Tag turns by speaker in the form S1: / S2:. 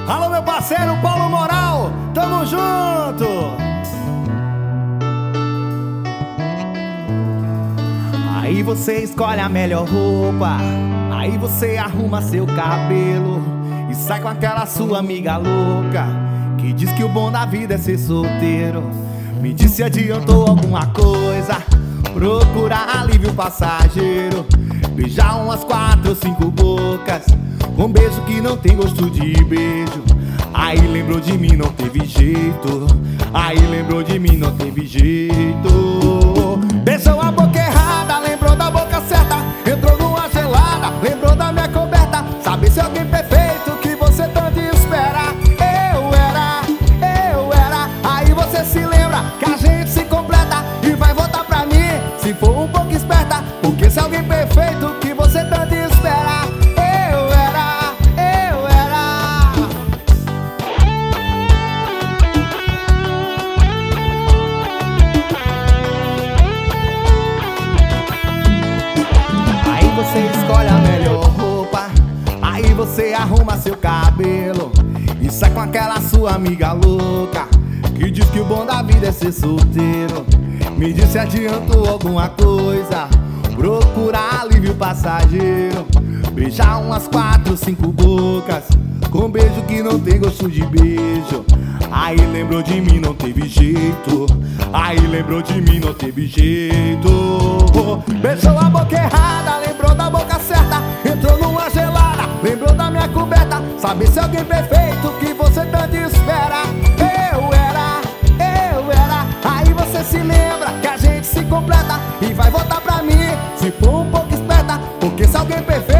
S1: Alô, meu parceiro Paulo Moral, tamo junto! Aí você escolhe a melhor roupa, aí você arruma seu cabelo e sai com aquela sua amiga louca que diz que o bom da vida é ser solteiro. Me diz se adiantou alguma coisa, procurar alívio passageiro, beijar umas 4 ou 5 bocas com beijo que não tem gosto de beijo. Aí lembrou de mim, não teve jeito. Aí lembrou de mim, não teve jeito. Beijou a boca errada, lembrou da boca certa. Entrou numa gelada, lembrou da minha coberta. Sabe se alguém perfeito que você tanto espera. Eu era. Aí você se lembra que a gente se completa e vai voltar pra mim se for um pouco esperta. Porque se alguém perfeito que você tanto espera. Você escolhe a melhor roupa, aí você arruma seu cabelo e sai com aquela sua amiga louca que diz que o bom da vida é ser solteiro. Me diz se adiantou alguma coisa, procurar alívio passageiro, beijar umas 4 ou 5 bocas com beijo que não tem gosto de beijo. Aí lembrou de mim, não teve jeito. Aí lembrou de mim, não teve jeito. Beijou a boca errada, lembrou da boca certa. Entrou numa gelada, lembrou da minha coberta. Sabe se alguém perfeito que você tanto espera. Eu era. Aí você se lembra que a gente se completa e vai voltar pra mim se for um pouco esperta. Porque se alguém perfeito